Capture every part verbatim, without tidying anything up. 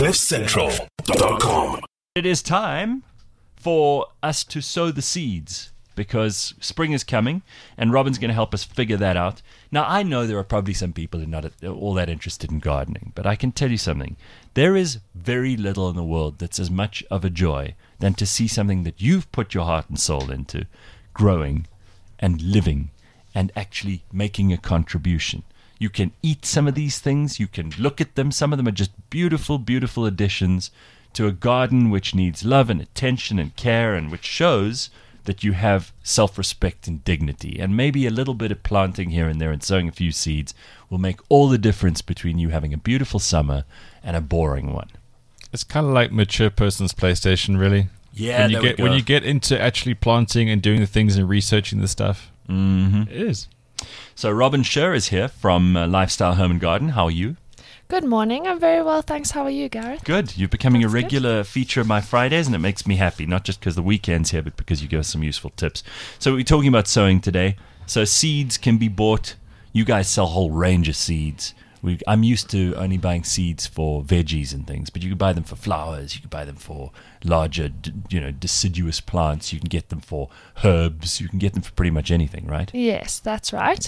cliff central dot com. It is time for us to sow the seeds because spring is coming and Robin's going to help us figure that out. Now, I know there are probably some people who are not all that interested in gardening, but I can tell you something. There is very little in the world that's as much of a joy than to see something that you've put your heart and soul into growing and living and actually making a contribution. You can eat some of these things. You can look at them. Some of them are just beautiful, beautiful additions to a garden which needs love and attention and care and which shows that you have self-respect and dignity. And maybe a little bit of planting here and there and sowing a few seeds will make all the difference between you having a beautiful summer and a boring one. It's kind of like mature person's PlayStation, really. Yeah, when you there get we go. when you get into actually planting and doing the things and researching the stuff. Mm-hmm. It is. So Robin Scher is here from uh, Lifestyle Home and Garden. How are you? Good morning. I'm very well, thanks. How are you, Gareth? Good. You're becoming That's a regular good. feature of my Fridays, and it makes me happy, not just because the weekend's here, but because you give us some useful tips. So we're talking about sowing today. So seeds can be bought. You guys sell a whole range of seeds. We, I'm used to only buying seeds for veggies and things, but you can buy them for flowers. You can buy them for larger, d- you know, deciduous plants. You can get them for herbs. You can get them for pretty much anything, right? Yes, that's right.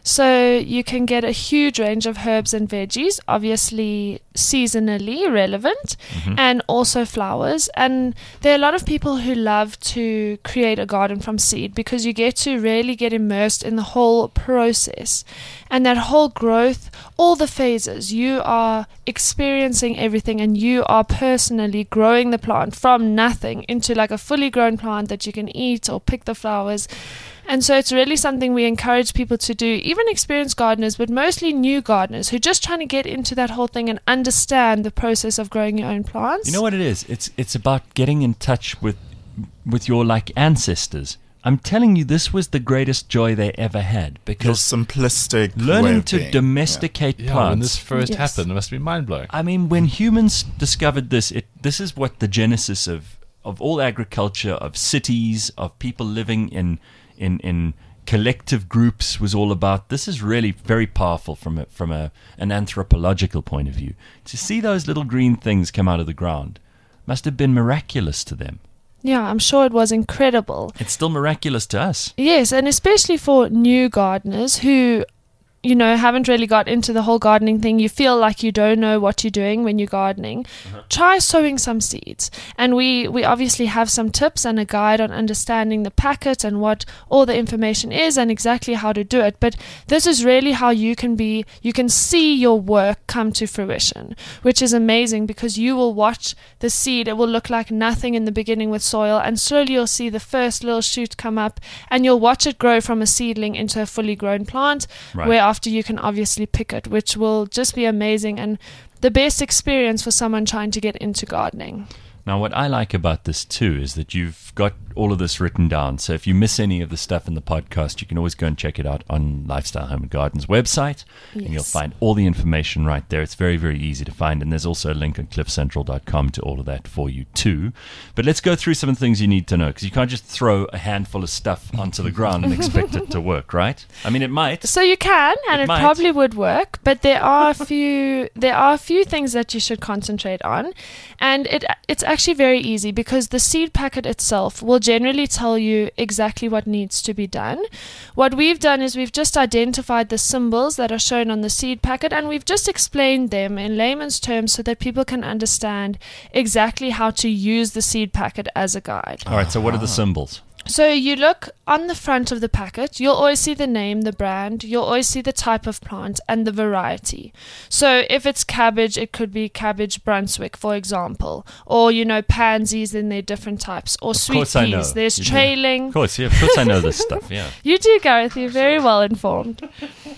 So you can get a huge range of herbs and veggies, obviously seasonally relevant, mm-hmm. and also flowers. And there are a lot of people who love to create a garden from seed because you get to really get immersed in the whole process and that whole growth, all the phases. You are experiencing everything and you are personally growing the plant from nothing into like a fully grown plant that you can eat or pick the flowers. And so it's really something we encourage people to do, even experienced gardeners, but mostly new gardeners who are just trying to get into that whole thing and understand the process of growing your own plants. You know what it is? It's it's about getting in touch with with your like ancestors. I'm telling you, this was the greatest joy they ever had because your simplistic learning to being. domesticate yeah. plants. Yeah, when this first yes. happened, it must be mind-blowing. I mean, when humans discovered this, it this is what the genesis of, of all agriculture, of cities, of people living in in in collective groups was all about. This is really very powerful from a, from a an anthropological point of view. To see those little green things come out of the ground must have been miraculous to them. Yeah, I'm sure it was incredible. It's still miraculous to us. Yes, and especially for new gardeners who, you know, haven't really got into the whole gardening thing. You feel like you don't know what you're doing when you're gardening. Uh-huh. Try sowing some seeds. And we, we obviously have some tips and a guide on understanding the packet and what all the information is and exactly how to do it. But this is really how you can be, you can see your work come to fruition, which is amazing because you will watch the seed. It will look like nothing in the beginning with soil, and slowly you'll see the first little shoot come up and you'll watch it grow from a seedling into a fully grown plant, right. where after you can obviously pick it, which will just be amazing and the best experience for someone trying to get into gardening. Now, what I like about this too is that you've got all of this written down. So if you miss any of the stuff in the podcast, you can always go and check it out on Lifestyle Home and Garden's website, yes. and you'll find all the information right there. It's very, very easy to find, and there's also a link on cliff central dot com to all of that for you too. But let's go through some of the things you need to know, because you can't just throw a handful of stuff onto the ground and expect it to work, right? I mean, it might. So you can, and It it, might. probably would work, but there are a few there are a few things that you should concentrate on, and it it's actually very easy because the seed packet itself will generally tell you exactly what needs to be done. What we've done is we've just identified the symbols that are shown on the seed packet, and we've just explained them in layman's terms so that people can understand exactly how to use the seed packet as a guide. All right, so what are the symbols? So you look on the front of the packet, you'll always see the name, the brand, you'll always see the type of plant and the variety. So if it's cabbage, it could be cabbage Brunswick, for example, or, you know, pansies, then they're different types, or Of sweet course I know. peas. There's You do. trailing. Of course, yeah, of course I know this stuff, yeah. You do, Gareth, you're very well informed.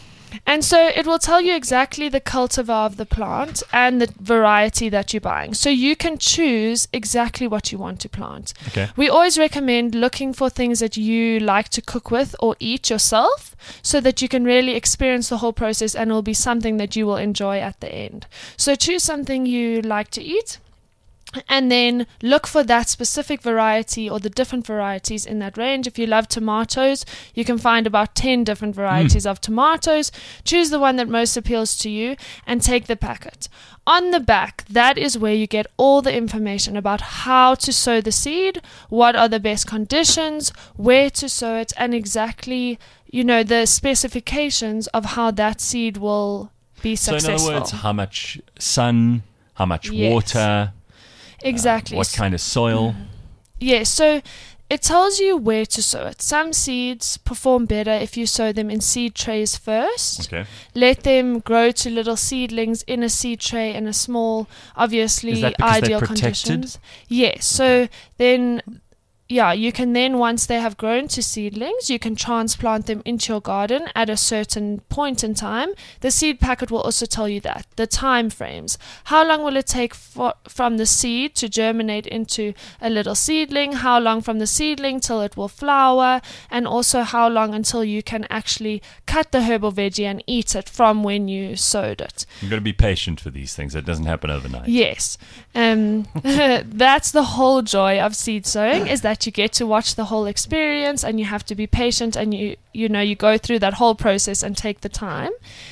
And so it will tell you exactly the cultivar of the plant and the variety that you're buying. So you can choose exactly what you want to plant. Okay. We always recommend looking for things that you like to cook with or eat yourself so that you can really experience the whole process and it will be something that you will enjoy at the end. So choose something you like to eat. and then look for that specific variety or the different varieties in that range. If you love tomatoes, you can find about ten different varieties mm. of tomatoes. Choose the one that most appeals to you and take the packet. On the back, that is where you get all the information about how to sow the seed, what are the best conditions, where to sow it, and exactly, you know, the specifications of how that seed will be successful. So in other words, how much sun, how much yes. water, exactly. Uh, what kind of soil. Yeah, so it tells you where to sow it. Some seeds perform better if you sow them in seed trays first. Okay. Let them grow to little seedlings in a seed tray in a small, obviously Is that because ideal they're protected? conditions. Yes. So Okay. then, yeah, you can then, once they have grown to seedlings, you can transplant them into your garden at a certain point in time. The seed packet will also tell you that, the time frames. How long will it take for, from the seed to germinate into a little seedling? How long from the seedling till it will flower? And also how long until you can actually cut the herb or veggie and eat it from when you sowed it. You've got to be patient for these things. It doesn't happen overnight. Yes. Um, that's the whole joy of seed sowing, is that you get to watch the whole experience, and you have to be patient, and you you know you go through that whole process and take the time.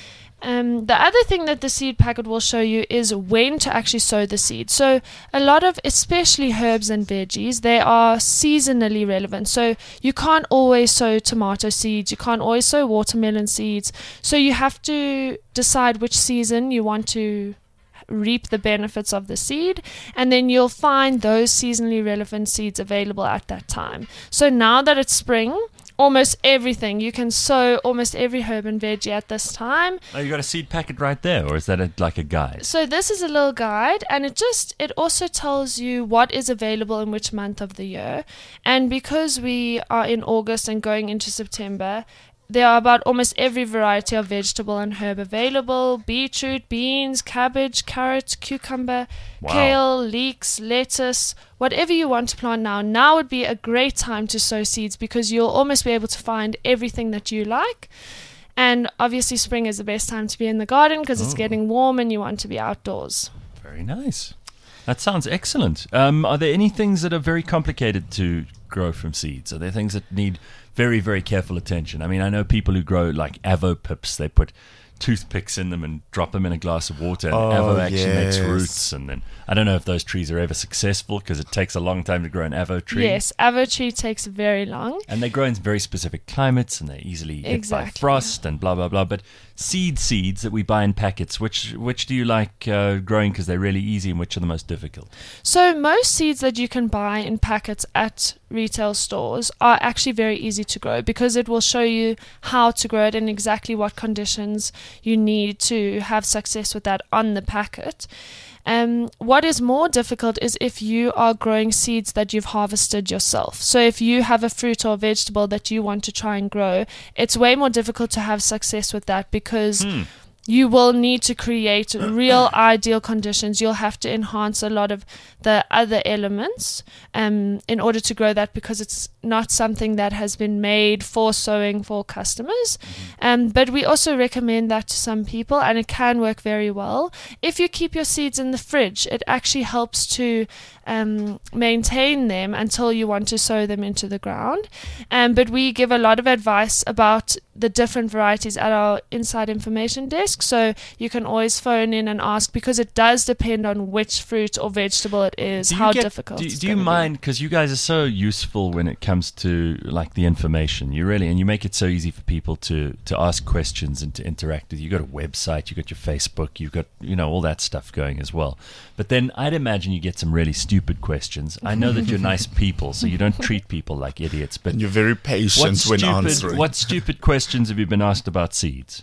Um, the other thing that the seed packet will show you is when to actually sow the seed. So a lot of, especially herbs and veggies, they are seasonally relevant. So you can't always sow tomato seeds, you can't always sow watermelon seeds. So you have to decide which season you want to reap the benefits of the seed, and then you'll find those seasonally relevant seeds available at that time. So now that it's spring, almost everything, you can sow almost every herb and veggie at this time. Oh, you got a seed packet right there, or is that a, like a guide? So this is a little guide, and it just it also tells you what is available in which month of the year. And because we are in August and going into September, there are about almost every variety of vegetable and herb available: beetroot, beans, cabbage, carrot, cucumber, Wow. kale, leeks, lettuce, whatever you want to plant now. Now would be a great time to sow seeds, because you'll almost be able to find everything that you like. And obviously spring is the best time to be in the garden, because it's Oh. getting warm and you want to be outdoors. Very nice. That sounds excellent. Um, are there any things that are very complicated to grow from seeds? Are there things that need very, very careful attention? I mean, I know people who grow like avo pips. They put toothpicks in them and drop them in a glass of water, and Oh, avo actually yes. makes roots. And then I don't know if those trees are ever successful, because it takes a long time to grow an avo tree. Yes, avo tree takes very long. And they grow in very specific climates, and they're easily hit by Exactly. frost and blah, blah, blah. But seed seeds that we buy in packets, which which do you like uh, growing because they're really easy, and which are the most difficult? So most seeds that you can buy in packets at retail stores are actually very easy to grow, because it will show you how to grow it and exactly what conditions you need to have success with that on the packet. Um, what is more difficult is if you are growing seeds that you've harvested yourself. So if you have a fruit or vegetable that you want to try and grow, it's way more difficult to have success with that, because Hmm. you will need to create real ideal conditions. You'll have to enhance a lot of the other elements um, in order to grow that, because it's not something that has been made for sowing for customers. Um, but we also recommend that to some people, and it can work very well. If you keep your seeds in the fridge, it actually helps to um, maintain them until you want to sow them into the ground. Um, but we give a lot of advice about the different varieties at our inside information desk, so you can always phone in and ask, because it does depend on which fruit or vegetable it is, Do you how get- difficult Do, it's do you gonna be. mind, because you guys are so useful when it comes to like the information, you really, and you make it so easy for people to to ask questions and to interact with you. You've got a website, you've got your Facebook, you've got, you know, all that stuff going as well. But then I'd imagine you get some really stupid questions. I know that you're nice people, so you don't treat people like idiots, but And you're very what patient when stupid, answering. what stupid questions have you been asked about seeds?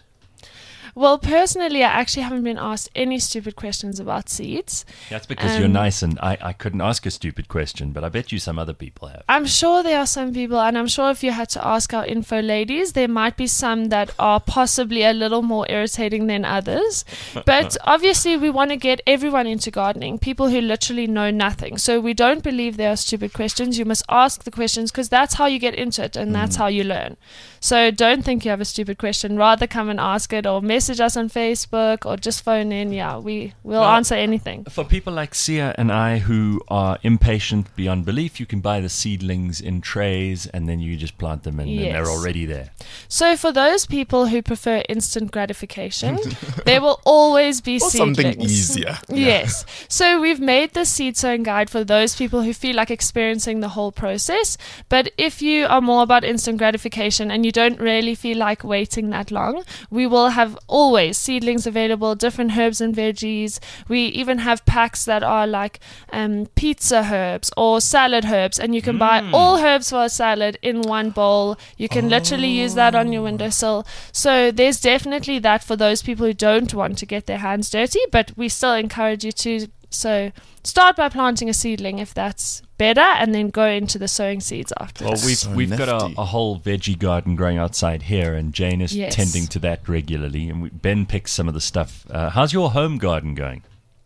Well, personally, I actually haven't been asked any stupid questions about seeds. That's because you're Um, nice, and I, I couldn't ask a stupid question, but I bet you some other people have. I'm sure there are some people, and I'm sure if you had to ask our info ladies, there might be some that are possibly a little more irritating than others. But obviously, we want to get everyone into gardening, people who literally know nothing. So we don't believe there are stupid questions. You must ask the questions, because that's how you get into it, and that's how you learn. So don't think you have a stupid question. Rather come and ask it, or message message us on Facebook or just phone in. Yeah, we will Well, answer anything. For people like Sia and I who are impatient beyond belief, you can buy the seedlings in trays and then you just plant them and, and Yes. they're already there. So for those people who prefer instant gratification, there will always be Or seedlings. something easier. Yes. So we've made the seed sowing guide for those people who feel like experiencing the whole process. But if you are more about instant gratification and you don't really feel like waiting that long, we will have always seedlings available, different herbs and veggies. We even have packs that are like um, pizza herbs or salad herbs, and you can buy all herbs for a salad in one bowl. You can literally use that on your windowsill. So there's definitely that for those people who don't want to get their hands dirty, but we still encourage you to. So start by planting a seedling if that's better, and then go into the sowing seeds after. Well, we've So we've got nifty. a, a whole veggie garden growing outside here, and Jane is Yes. tending to that regularly. And we, Ben picks some of the stuff. Uh, how's your home garden going?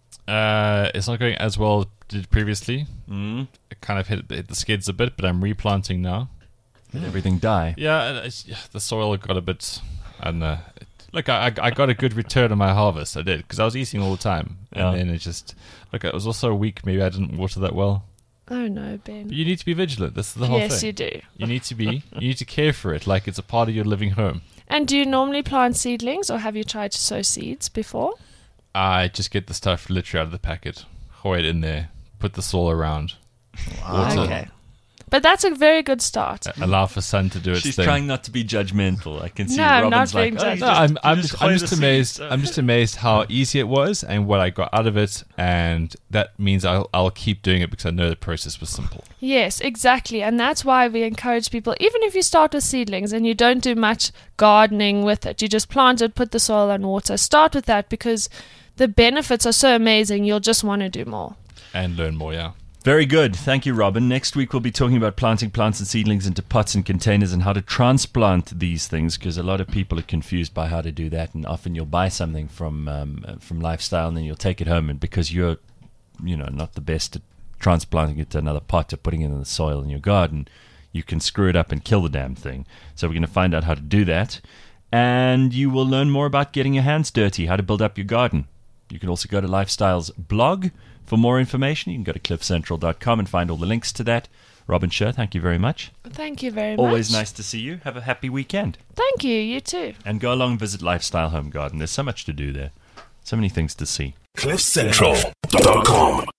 Uh, it's not going as well as it did previously. Mm. It kind of hit, hit the skids a bit, but I'm replanting now. Did everything die? Yeah, and it's, yeah, the soil got a bit. I don't know. It, look, I, I I got a good return on my harvest. I did because I was eating all the time, Yeah. and then it just look. It was also a week. Maybe I didn't water that well. Oh no, Ben. But you need to be vigilant. This is the whole Yes, thing. you do. You need to be. You need to care for it like it's a part of your living home. And do you normally plant seedlings, or have you tried to sow seeds before? I just get the stuff literally out of the packet, hoe it in there, put the soil around, water, Okay. But that's a very good start. uh, allow for sun to do its She's thing. trying not to be judgmental. I can see No, I'm Robin's not like, being oh, you No, just- I'm, you I'm just just, hoe I'm the just seeds. amazed. I'm just amazed how easy it was and what I got out of it, and that means I'll, I'll keep doing it because I know the process was simple. Yes, exactly. And that's why we encourage people, even if you start with seedlings and you don't do much gardening with it, you just plant it, put the soil and water, start with that because the benefits are so amazing, you'll just want to do more. And learn more, yeah. Very good. Thank you, Robin. Next week, we'll be talking about planting plants and seedlings into pots and containers and how to transplant these things, because a lot of people are confused by how to do that. And often you'll buy something from um, uh, from Lifestyle and then you'll take it home. And because you're, you know, not the best at transplanting it to another pot or putting it in the soil in your garden, you can screw it up and kill the damn thing. So we're going to find out how to do that. And you will learn more about getting your hands dirty, how to build up your garden. You can also go to Lifestyle's blog for more information. You can go to cliff central dot com and find all the links to that. Robin Scher, thank you very much. Thank you very Always much. nice to see you. Have a happy weekend. Thank you. You too. And go along and visit Lifestyle Home Garden. There's so much to do there. So many things to see. cliff central dot com